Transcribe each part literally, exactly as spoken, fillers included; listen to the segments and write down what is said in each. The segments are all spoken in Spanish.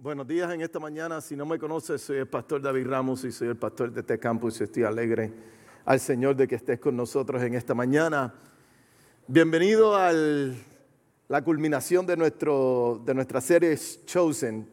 Buenos días en esta mañana. Si no me conoces, soy el pastor David Ramos y soy el pastor de este campus y estoy alegre al Señor de que estés con nosotros en esta mañana. Bienvenido a la culminación de, nuestro, de nuestra serie Chosen.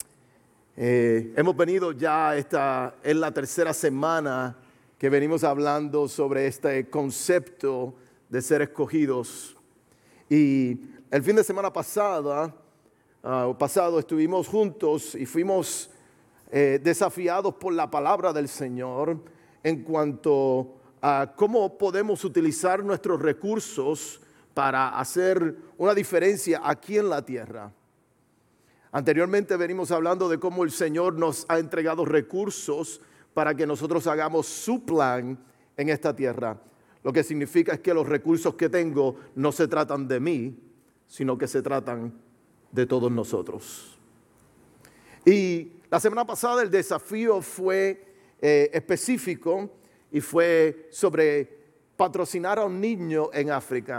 Eh, hemos venido ya, esta es la tercera semana que venimos hablando sobre este concepto de ser escogidos. Y el fin de semana pasada... Uh, pasado estuvimos juntos y fuimos eh, desafiados por la palabra del Señor en cuanto a cómo podemos utilizar nuestros recursos para hacer una diferencia aquí en la tierra. Anteriormente venimos hablando de cómo el Señor nos ha entregado recursos para que nosotros hagamos su plan en esta tierra. Lo que significa es que los recursos que tengo no se tratan de mí, sino que se tratan de todos nosotros. Y la semana pasada el desafío fue eh, específico y fue sobre patrocinar a un niño en África.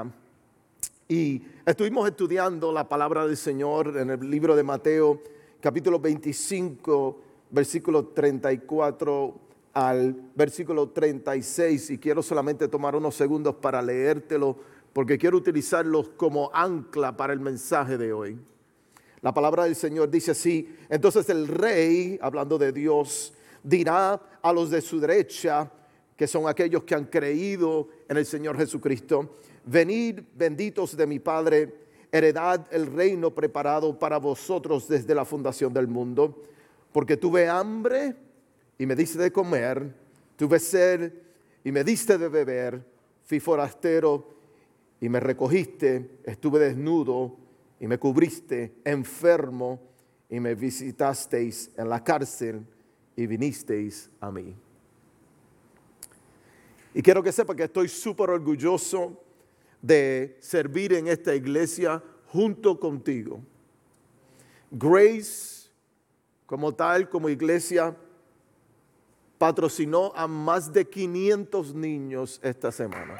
Y estuvimos estudiando la palabra del Señor en el libro de Mateo, capítulo veinticinco, versículo treinta y cuatro al versículo treinta y seis. Y quiero solamente tomar unos segundos para leértelo, porque quiero utilizarlos como ancla para el mensaje de hoy. La palabra del Señor dice así: entonces el rey, hablando de Dios, dirá a los de su derecha, que son aquellos que han creído en el Señor Jesucristo: venid, benditos de mi Padre, heredad el reino preparado para vosotros desde la fundación del mundo. Porque tuve hambre y me diste de comer, tuve sed y me diste de beber, fui forastero y me recogiste, estuve desnudo y me cubriste, enfermo, y me visitasteis en la cárcel y vinisteis a mí. Y quiero que sepa que estoy súper orgulloso de servir en esta iglesia junto contigo. Grace, como tal, como iglesia, patrocinó a más de quinientos niños esta semana.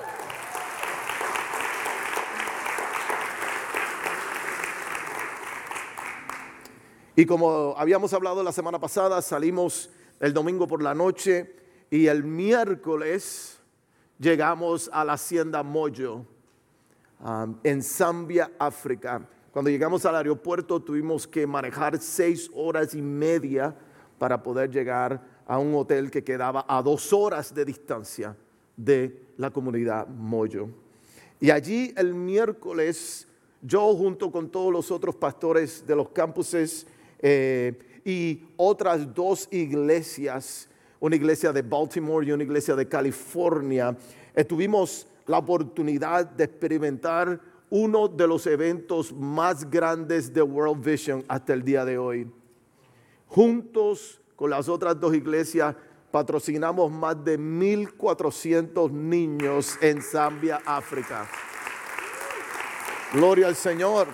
Y como habíamos hablado la semana pasada, salimos el domingo por la noche y el miércoles llegamos a la hacienda Moyo, um, en Zambia, África. Cuando llegamos al aeropuerto tuvimos que manejar seis horas y media para poder llegar a un hotel que quedaba a dos horas de distancia de la comunidad Moyo. Y allí el miércoles yo, junto con todos los otros pastores de los campuses, Eh, y otras dos iglesias, una iglesia de Baltimore y una iglesia de California, eh, tuvimos la oportunidad de experimentar uno de los eventos más grandes de World Vision hasta el día de hoy. Juntos con las otras dos iglesias patrocinamos más de mil cuatrocientos niños en Zambia, África. Gloria al Señor.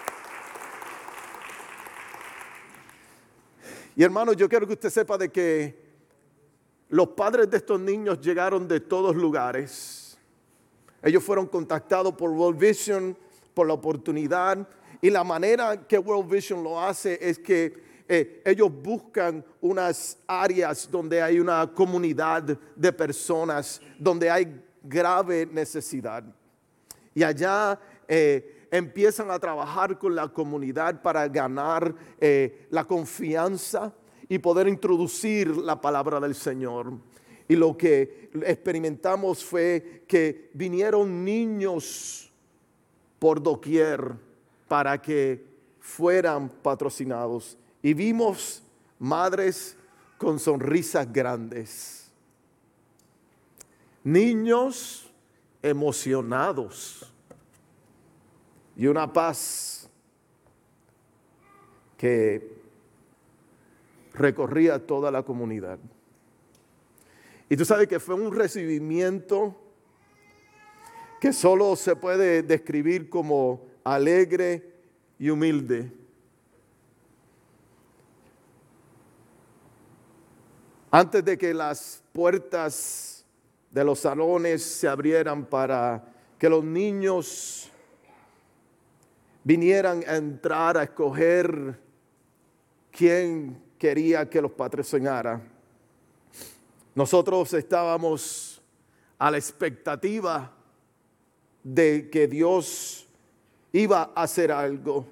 Y hermanos, yo quiero que usted sepa de que los padres de estos niños llegaron de todos lugares. Ellos fueron contactados por World Vision, por la oportunidad. Y la manera que World Vision lo hace es que eh, ellos buscan unas áreas donde hay una comunidad de personas, donde hay grave necesidad. Y allá eh, empiezan a trabajar con la comunidad para ganar eh, la confianza y poder introducir la palabra del Señor. Y lo que experimentamos fue que vinieron niños por doquier para que fueran patrocinados. Y vimos madres con sonrisas grandes, niños emocionados y una paz que recorría toda la comunidad. Y tú sabes que fue un recibimiento que solo se puede describir como alegre y humilde. Antes de que las puertas de los salones se abrieran para que los niños vinieran a entrar a escoger ¿quién quería que los patrocinara? Nosotros estábamos a la expectativa de que Dios iba a hacer algo.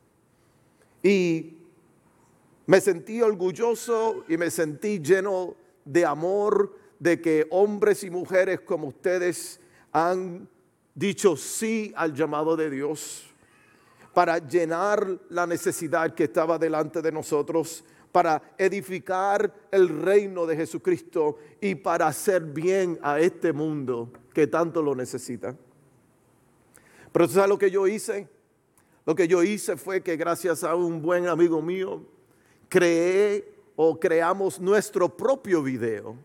Y me sentí orgulloso y me sentí lleno de amor de que hombres y mujeres como ustedes han dicho sí al llamado de Dios para llenar la necesidad que estaba delante de nosotros, para edificar el reino de Jesucristo y para hacer bien a este mundo que tanto lo necesita. Pero ¿tú sabes lo que yo hice? Lo que yo hice fue que gracias a un buen amigo mío, creé o creamos nuestro propio video.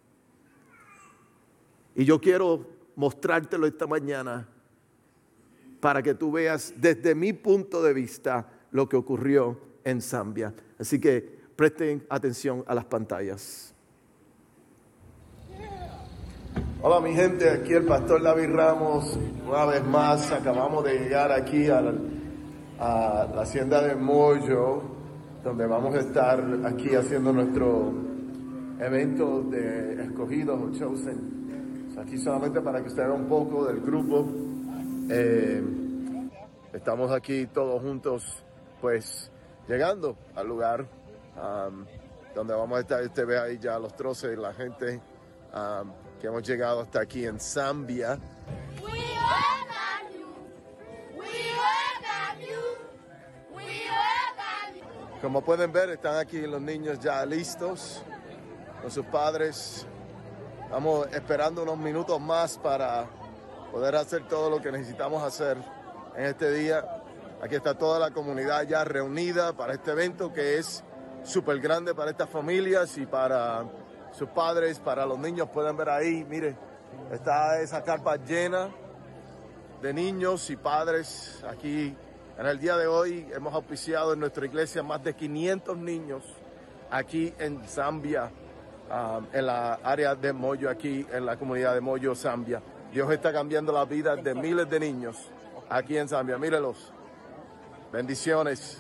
Y yo quiero mostrártelo esta mañana para que tú veas desde mi punto de vista lo que ocurrió en Zambia. Así que presten atención a las pantallas. Hola mi gente, aquí el pastor David Ramos. Una vez más acabamos de llegar aquí a la, a la hacienda de Moyo, donde vamos a estar aquí haciendo nuestro evento de escogidos o chosen. Aquí solamente para que usted vea un poco del grupo. Eh, estamos aquí todos juntos, pues llegando al lugar um, donde vamos a estar. Usted ve ahí ya los troces, la gente um, que hemos llegado hasta aquí en Zambia. Como pueden ver, están aquí los niños ya listos con sus padres. Estamos esperando unos minutos más para poder hacer todo lo que necesitamos hacer en este día. Aquí está toda la comunidad ya reunida para este evento que es súper grande para estas familias y para sus padres, para los niños. Pueden ver ahí, mire, está esa carpa llena de niños y padres. Aquí en el día de hoy hemos auspiciado en nuestra iglesia más de quinientos niños aquí en Zambia. Um, en la área de Moyo, aquí en la comunidad de Moyo, Zambia. Dios está cambiando la vida de miles de niños aquí en Zambia. Mírelos. Bendiciones.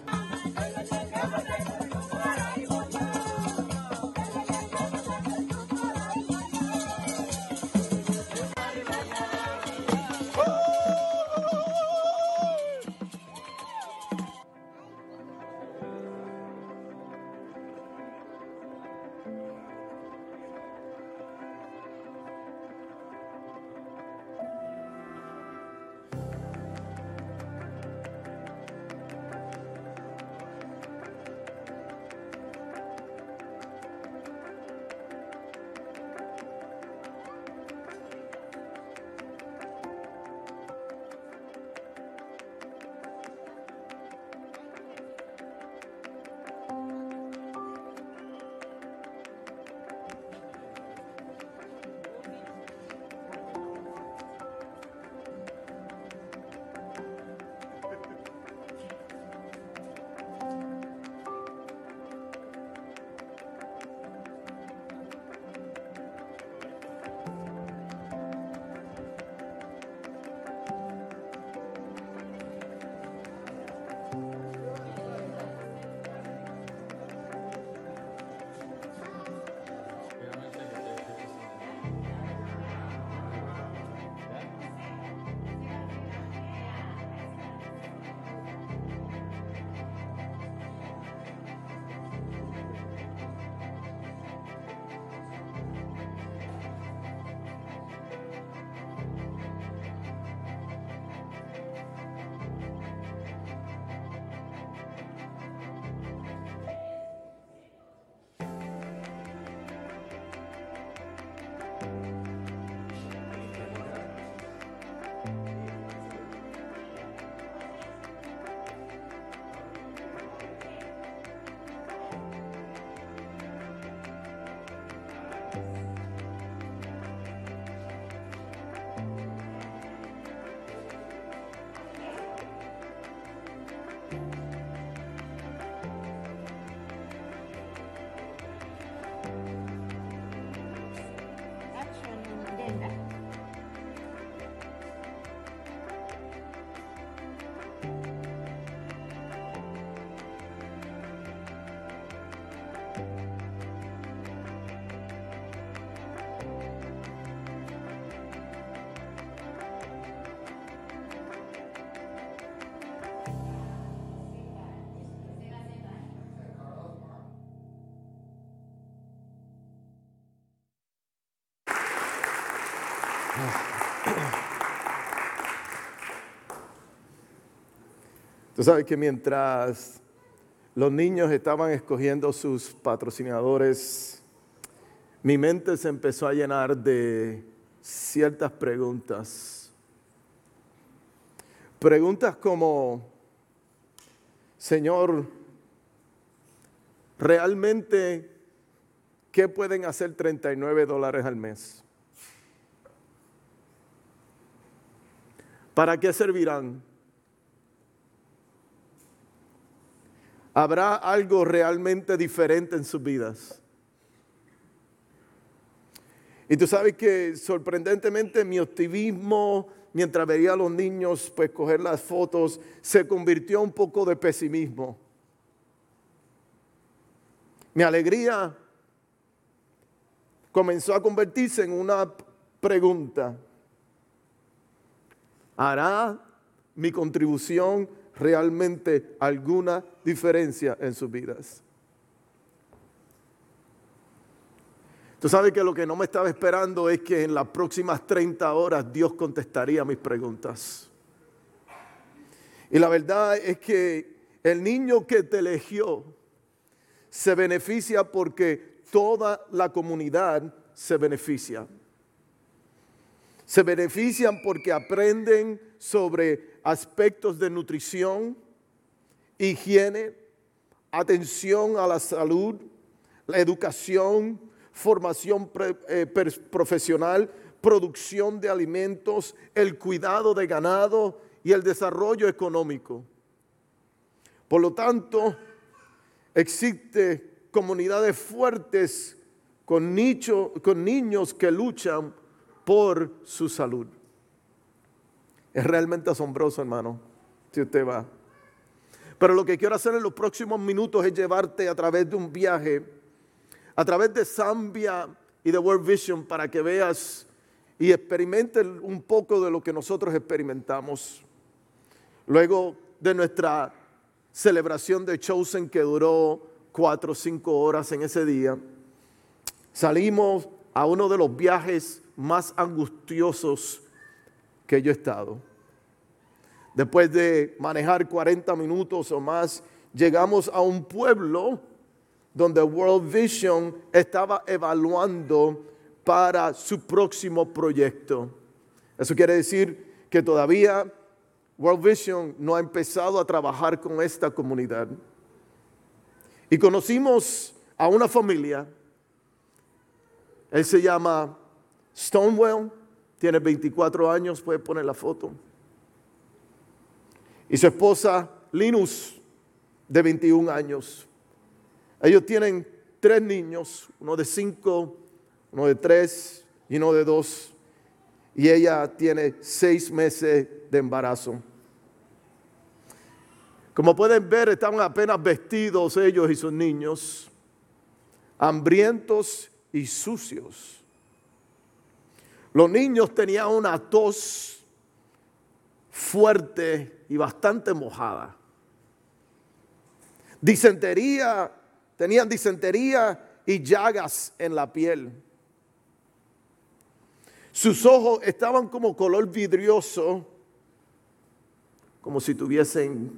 Tú sabes que mientras los niños estaban escogiendo sus patrocinadores, mi mente se empezó a llenar de ciertas preguntas. Preguntas como, Señor, ¿realmente qué pueden hacer treinta y nueve dólares al mes? ¿Para qué servirán? ¿Habrá algo realmente diferente en sus vidas? Y tú sabes que sorprendentemente mi optimismo, mientras veía a los niños pues coger las fotos, se convirtió un poco de pesimismo. Mi alegría comenzó a convertirse en una pregunta. ¿Hará mi contribución realmente alguna diferencia en sus vidas? Tú sabes que lo que no me estaba esperando es que en las próximas treinta horas Dios contestaría mis preguntas. Y la verdad es que el niño que te eligió se beneficia porque toda la comunidad se beneficia. Se benefician porque aprenden sobre aspectos de nutrición, higiene, atención a la salud, la educación, formación pre, eh, profesional, producción de alimentos, el cuidado de ganado y el desarrollo económico. Por lo tanto, existen comunidades fuertes con, nicho, con niños que luchan por su salud. Es realmente asombroso, hermano, si usted va. Pero lo que quiero hacer en los próximos minutos es llevarte a través de un viaje, a través de Zambia y de World Vision, para que veas y experimentes un poco de lo que nosotros experimentamos. Luego de nuestra celebración de Chosen, que duró cuatro o cinco horas en ese día, salimos a uno de los viajes más angustiosos que yo he estado. Después de manejar cuarenta minutos o más, llegamos a un pueblo donde World Vision estaba evaluando para su próximo proyecto. Eso quiere decir que todavía World Vision no ha empezado a trabajar con esta comunidad. Y conocimos a una familia. Él se llama Stonewell, tiene veinticuatro años, puede poner la foto. Y su esposa Linus, de veintiún años. Ellos tienen tres niños, uno de cinco, uno de tres y uno de dos. Y ella tiene seis meses de embarazo. Como pueden ver, estaban apenas vestidos ellos y sus niños, hambrientos y sucios. Los niños tenían una tos fuerte y bastante mojada. Disentería, tenían disentería y llagas en la piel. Sus ojos estaban como color vidrioso, como si tuviesen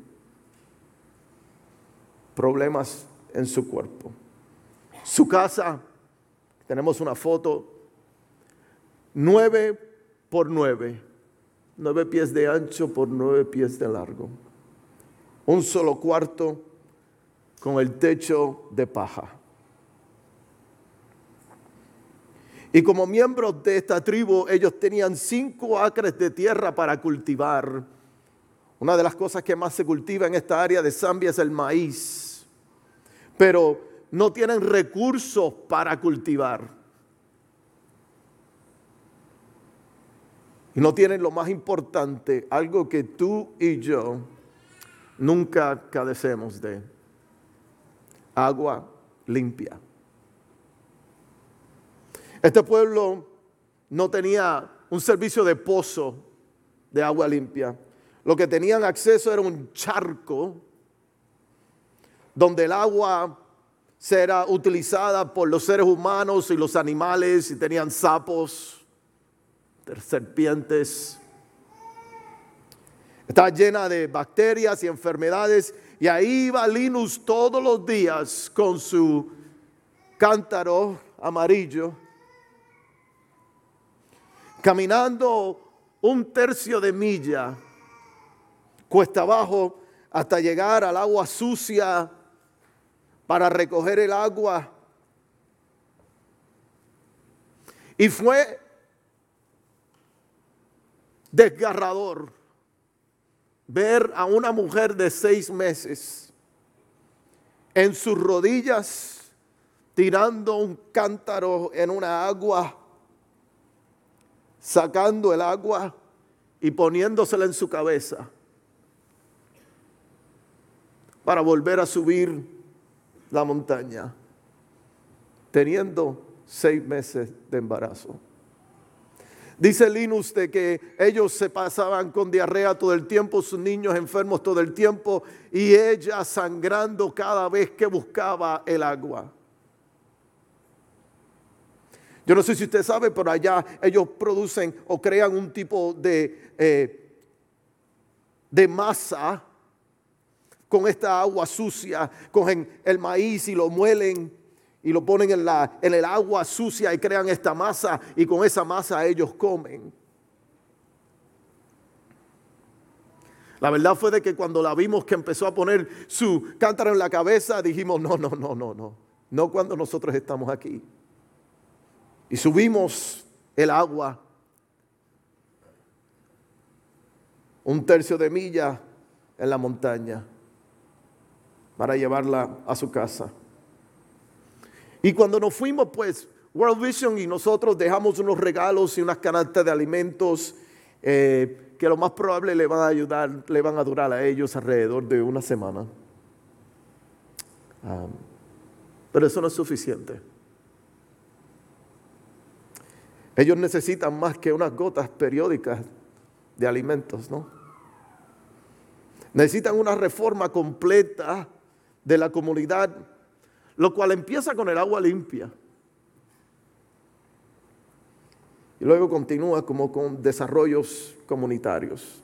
problemas en su cuerpo. Su casa, tenemos una foto, nueve por nueve, nueve pies de ancho por nueve pies de largo. Un solo cuarto con el techo de paja. Y como miembros de esta tribu, ellos tenían cinco acres de tierra para cultivar. Una de las cosas que más se cultiva en esta área de Zambia es el maíz. Pero no tienen recursos para cultivar. Y no tienen lo más importante, algo que tú y yo nunca carecemos de: agua limpia. Este pueblo no tenía un servicio de pozo de agua limpia. Lo que tenían acceso era un charco donde el agua era utilizada por los seres humanos y los animales, y tenían sapos, de serpientes. Estaba llena de bacterias y enfermedades. Y ahí iba Linus todos los días con su cántaro amarillo, caminando un tercio de milla cuesta abajo hasta llegar al agua sucia para recoger el agua. Y fue desgarrador ver a una mujer de seis meses en sus rodillas tirando un cántaro en una agua, sacando el agua y poniéndosela en su cabeza para volver a subir la montaña, teniendo seis meses de embarazo. Dice Linus de que ellos se pasaban con diarrea todo el tiempo, sus niños enfermos todo el tiempo y ella sangrando cada vez que buscaba el agua. Yo no sé si usted sabe, pero allá ellos producen o crean un tipo de, eh, de masa con esta agua sucia, cogen el maíz y lo muelen y lo ponen en, la, en el agua sucia y crean esta masa y con esa masa ellos comen. La verdad fue de que cuando la vimos que empezó a poner su cántaro en la cabeza, dijimos no, no, no, no, no, no cuando nosotros estamos aquí. Y subimos el agua un tercio de milla en la montaña para llevarla a su casa. Y cuando nos fuimos, pues, World Vision y nosotros dejamos unos regalos y unas canastas de alimentos eh, que lo más probable le van a ayudar, le van a durar a ellos alrededor de una semana. Um, pero eso no es suficiente. Ellos necesitan más que unas gotas periódicas de alimentos, ¿no? Necesitan una reforma completa de la comunidad, lo cual empieza con el agua limpia. Y luego continúa como con desarrollos comunitarios.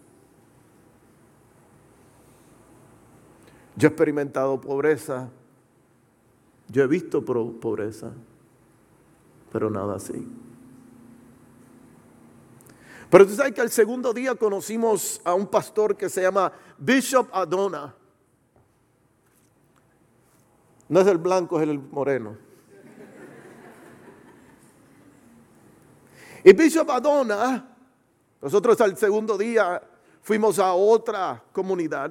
Yo he experimentado pobreza, yo he visto pobreza, pero nada así. Pero tú sabes que el segundo día conocimos a un pastor que se llama Bishop Adona. No es el blanco, es el moreno. Y Bishop Adona, nosotros al segundo día fuimos a otra comunidad.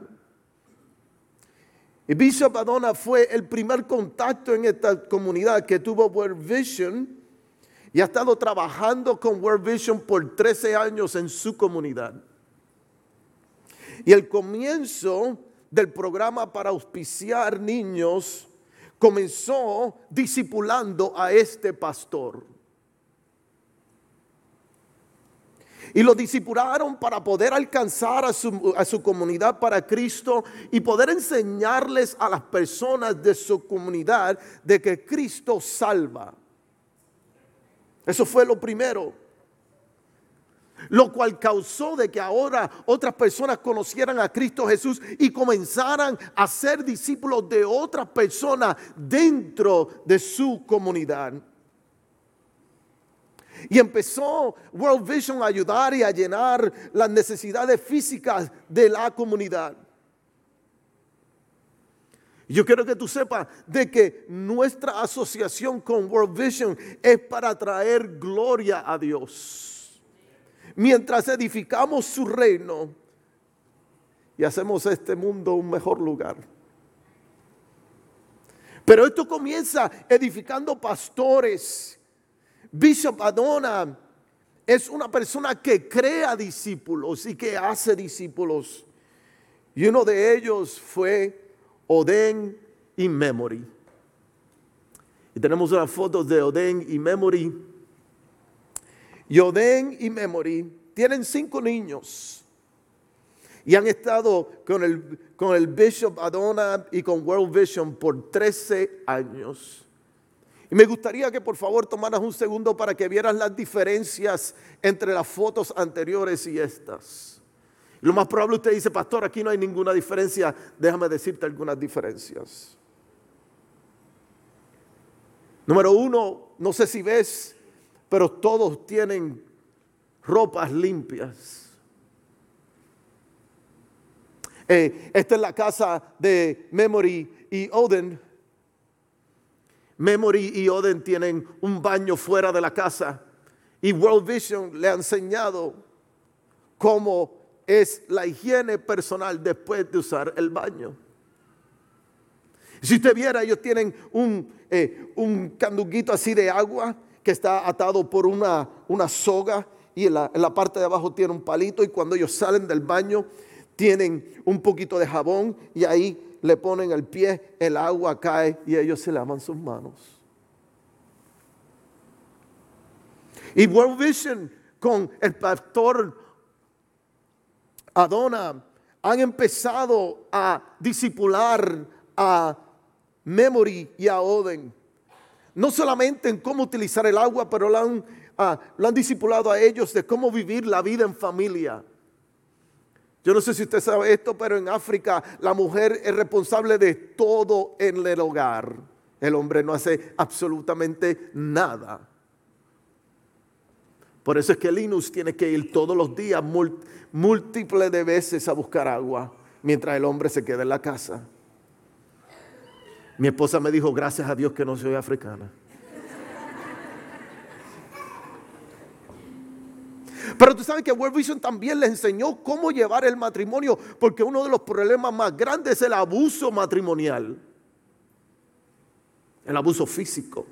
Y Bishop Adona fue el primer contacto en esta comunidad que tuvo World Vision y ha estado trabajando con World Vision por trece años en su comunidad. Y el comienzo del programa para auspiciar niños comenzó discipulando a este pastor. Y lo discipularon para poder alcanzar a su, a su comunidad para Cristo y poder enseñarles a las personas de su comunidad de que Cristo salva. Eso fue lo primero. Lo cual causó de que ahora otras personas conocieran a Cristo Jesús y comenzaran a ser discípulos de otras personas dentro de su comunidad. Y empezó World Vision a ayudar y a llenar las necesidades físicas de la comunidad. Yo quiero que tú sepas de que nuestra asociación con World Vision es para traer gloria a Dios. Mientras edificamos su reino y hacemos este mundo un mejor lugar. Pero esto comienza edificando pastores. Bishop Adona es una persona que crea discípulos y que hace discípulos. Y uno de ellos fue Oden y Memory. Y tenemos unas fotos de Oden y Memory. Y Oden y Memory tienen cinco niños. Y han estado con el, con el Bishop Adona y con World Vision por trece años. Y me gustaría que por favor tomaras un segundo para que vieras las diferencias entre las fotos anteriores y estas. Lo más probable usted dice, pastor, aquí no hay ninguna diferencia. Déjame decirte algunas diferencias. Número uno, no sé si ves, pero todos tienen ropas limpias. Eh, esta es la casa de Memory y Oden. Memory y Oden tienen un baño fuera de la casa. Y World Vision le ha enseñado cómo es la higiene personal después de usar el baño. Si usted viera, ellos tienen un, eh, un canduguito así de agua que está atado por una, una soga y en la, en la parte de abajo tiene un palito, y cuando ellos salen del baño tienen un poquito de jabón y ahí le ponen el pie, el agua cae y ellos se lavan sus manos. Y World Vision con el pastor Adona han empezado a discipular a Memory y a Oden. No solamente en cómo utilizar el agua, pero lo han, uh, lo han discipulado a ellos de cómo vivir la vida en familia. Yo no sé si usted sabe esto, pero en África la mujer es responsable de todo en el hogar. El hombre no hace absolutamente nada. Por eso es que Linus tiene que ir todos los días múltiples de veces a buscar agua, mientras el hombre se queda en la casa. Mi esposa me dijo, gracias a Dios que no soy africana. Pero tú sabes que World Vision también les enseñó cómo llevar el matrimonio, porque uno de los problemas más grandes es el abuso matrimonial, el abuso físico.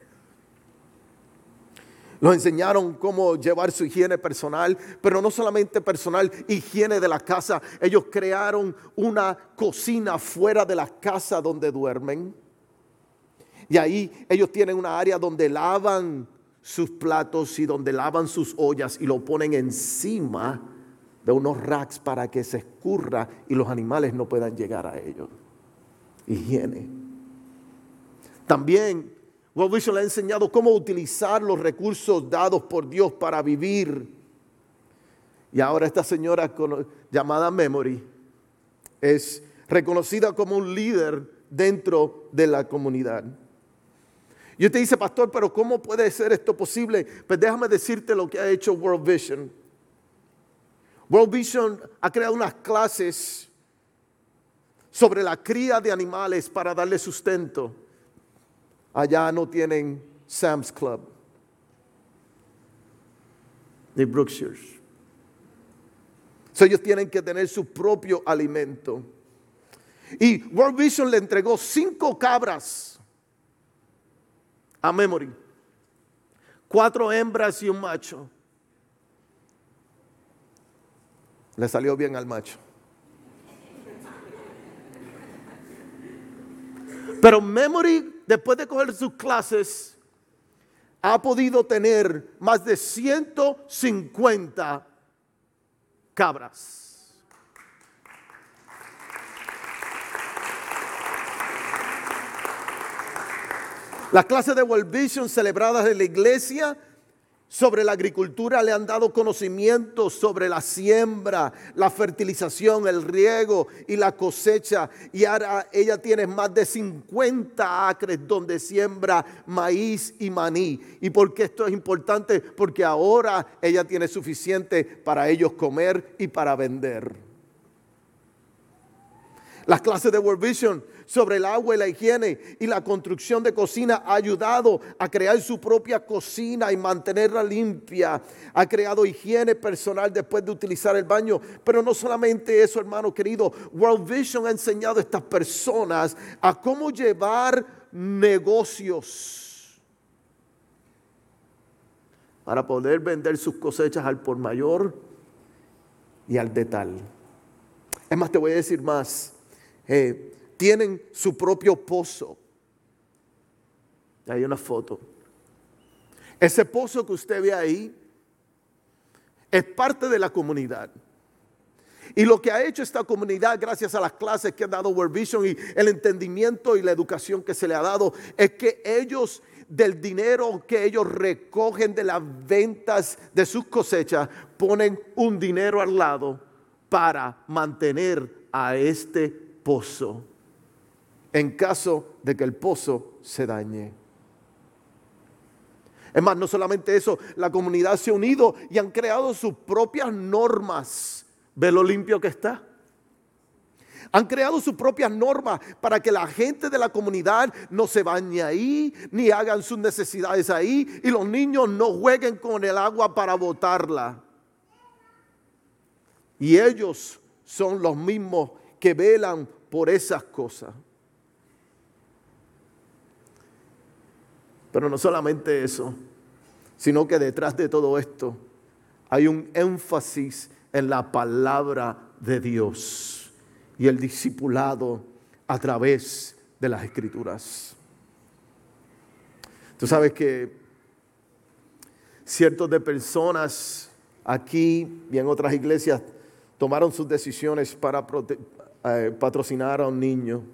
Nos enseñaron cómo llevar su higiene personal, pero no solamente personal, higiene de la casa. Ellos crearon una cocina fuera de la casa donde duermen. Y ahí ellos tienen una área donde lavan sus platos y donde lavan sus ollas y lo ponen encima de unos racks para que se escurra y los animales no puedan llegar a ellos. Higiene. También World Vision le ha enseñado cómo utilizar los recursos dados por Dios para vivir. Y ahora esta señora llamada Memory es reconocida como un líder dentro de la comunidad. Y usted dice, pastor, pero ¿cómo puede ser esto posible? Pues déjame decirte lo que ha hecho World Vision. World Vision ha creado unas clases sobre la cría de animales para darle sustento. Allá no tienen Sam's Club ni Brookshire's. So ellos tienen que tener su propio alimento. Y World Vision le entregó cinco cabras a Memory. Cuatro hembras y un macho. Le salió bien al macho. Pero Memory, después de coger sus clases, ha podido tener más de ciento cincuenta cabras. Las clases de World Vision celebradas en la iglesia sobre la agricultura le han dado conocimiento sobre la siembra, la fertilización, el riego y la cosecha. Y ahora ella tiene más de cincuenta acres donde siembra maíz y maní. ¿Y por qué esto es importante? Porque ahora ella tiene suficiente para ellos comer y para vender. Las clases de World Vision sobre el agua y la higiene y la construcción de cocina ha ayudado a crear su propia cocina y mantenerla limpia. Ha creado higiene personal después de utilizar el baño. Pero no solamente eso, hermano querido. World Vision ha enseñado a estas personas a cómo llevar negocios para poder vender sus cosechas al por mayor y al detal. Es más, te voy a decir más. Eh, tienen su propio pozo. Hay una foto. Ese pozo que usted ve ahí es parte de la comunidad. Y lo que ha hecho esta comunidad, gracias a las clases que han dado World Vision y el entendimiento y la educación que se le ha dado, es que ellos del dinero que ellos recogen de las ventas de sus cosechas, ponen un dinero al lado para mantener a este pozo, en caso de que el pozo se dañe. Es más, no solamente eso, la comunidad se ha unido y han creado sus propias normas. ¿Ve lo limpio que está? Han creado sus propias normas para que la gente de la comunidad no se bañe ahí, ni hagan sus necesidades ahí, y los niños no jueguen con el agua para botarla. Y ellos son los mismos que velan por esas cosas. Pero no solamente eso, sino que detrás de todo esto hay un énfasis en la palabra de Dios y el discipulado a través de las Escrituras. Tú sabes que ciertos de personas aquí y en otras iglesias tomaron sus decisiones para prote- eh, patrocinar a un niño.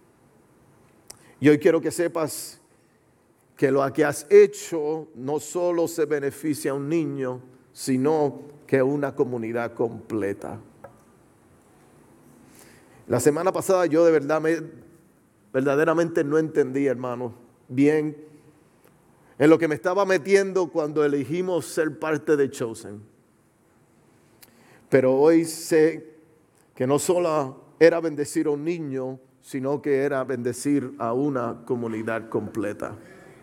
Y hoy quiero que sepas que lo que has hecho no solo se beneficia a un niño, sino que a una comunidad completa. La semana pasada yo de verdad me, verdaderamente no entendí, hermano, bien en lo que me estaba metiendo cuando elegimos ser parte de Chosen. Pero hoy sé que no solo era bendecir a un niño, sino que era bendecir a una comunidad completa.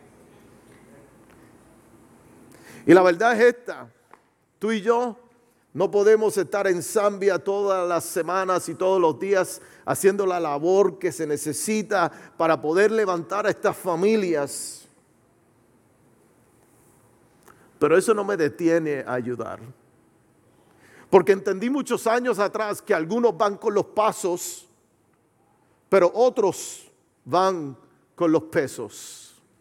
Y la verdad es esta: tú y yo no podemos estar en Zambia todas las semanas y todos los días haciendo la labor que se necesita para poder levantar a estas familias. Pero eso no me detiene a ayudar. Porque entendí muchos años atrás que algunos van con los pasos, pero otros van con los pesos.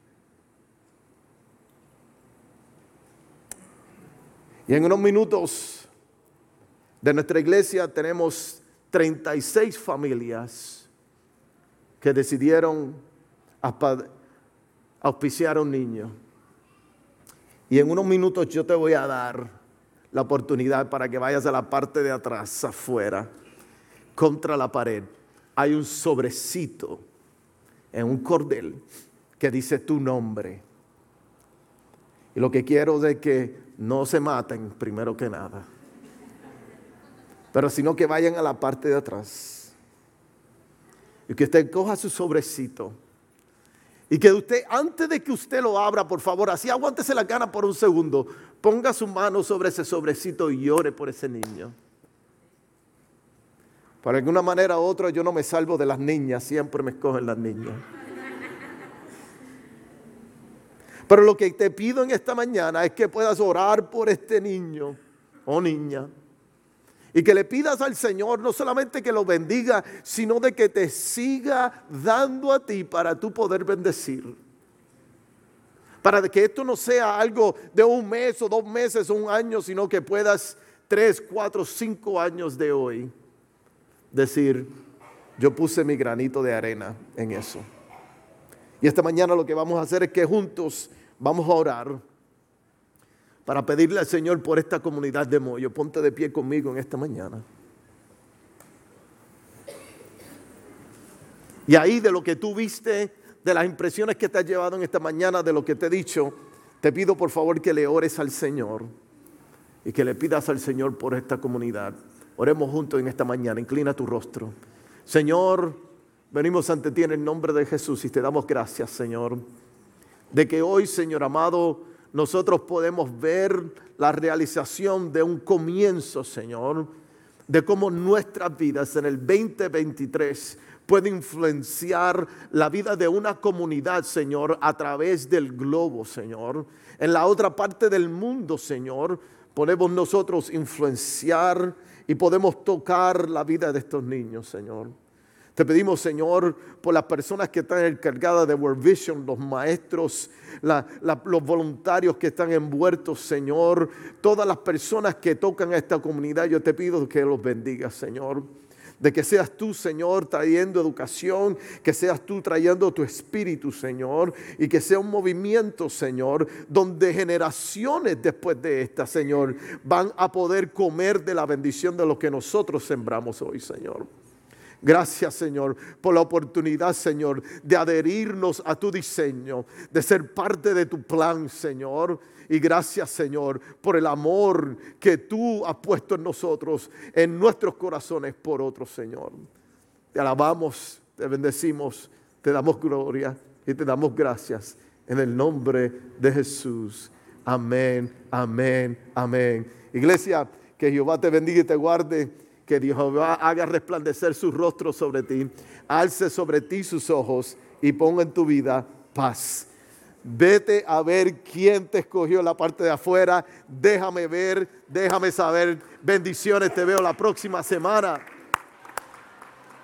Y en unos minutos de nuestra iglesia tenemos treinta y seis familias que decidieron auspiciar a un niño. Y en unos minutos yo te voy a dar la oportunidad para que vayas a la parte de atrás, afuera, contra la pared. Hay un sobrecito en un cordel que dice tu nombre. Y lo que quiero es que no se maten primero que nada, pero sino que vayan a la parte de atrás y que usted coja su sobrecito y que usted, antes de que usted lo abra, por favor, así aguántese la gana por un segundo, ponga su mano sobre ese sobrecito y llore por ese niño. Por alguna manera u otra yo no me salvo de las niñas, siempre me escogen las niñas. Pero lo que te pido en esta mañana es que puedas orar por este niño o niña. Y que le pidas al Señor no solamente que lo bendiga, sino de que te siga dando a ti para tú poder bendecir. Para que esto no sea algo de un mes o dos meses o un año, sino que puedas tres, cuatro, cinco años de hoy decir, yo puse mi granito de arena en eso. Y esta mañana lo que vamos a hacer es que juntos vamos a orar para pedirle al Señor por esta comunidad de Moyo. Ponte de pie conmigo en esta mañana. Y ahí de lo que tú viste, de las impresiones que te has llevado en esta mañana, de lo que te he dicho, te pido por favor que le ores al Señor y que le pidas al Señor por esta comunidad. Oremos juntos en esta mañana. Inclina tu rostro. Señor, venimos ante ti en el nombre de Jesús y te damos gracias, Señor, de que hoy, Señor amado, nosotros podemos ver la realización de un comienzo, Señor, de cómo nuestras vidas en el veinte veintitrés pueden influenciar la vida de una comunidad, Señor, a través del globo, Señor. En la otra parte del mundo, Señor, podemos nosotros influenciar y podemos tocar la vida de estos niños, Señor. Te pedimos, Señor, por las personas que están encargadas de World Vision, los maestros, la, la, los voluntarios que están envueltos, Señor, todas las personas que tocan a esta comunidad, yo te pido que los bendigas, Señor. de que seas tú, Señor, trayendo educación, que seas tú trayendo tu espíritu, Señor, y que sea un movimiento, Señor, donde generaciones después de esta, Señor, van a poder comer de la bendición de lo que nosotros sembramos hoy, Señor. Gracias, Señor, por la oportunidad, Señor, de adherirnos a tu diseño, de ser parte de tu plan, Señor. Y gracias, Señor, por el amor que tú has puesto en nosotros, en nuestros corazones por otros, Señor. Te alabamos, te bendecimos, te damos gloria y te damos gracias en el nombre de Jesús. Amén, amén, amén. Iglesia, que Jehová te bendiga y te guarde. Que Jehová haga resplandecer su rostro sobre ti, alce sobre ti sus ojos y ponga en tu vida paz. Vete a ver quién te escogió en la parte de afuera. Déjame ver, déjame saber. Bendiciones, te veo la próxima semana.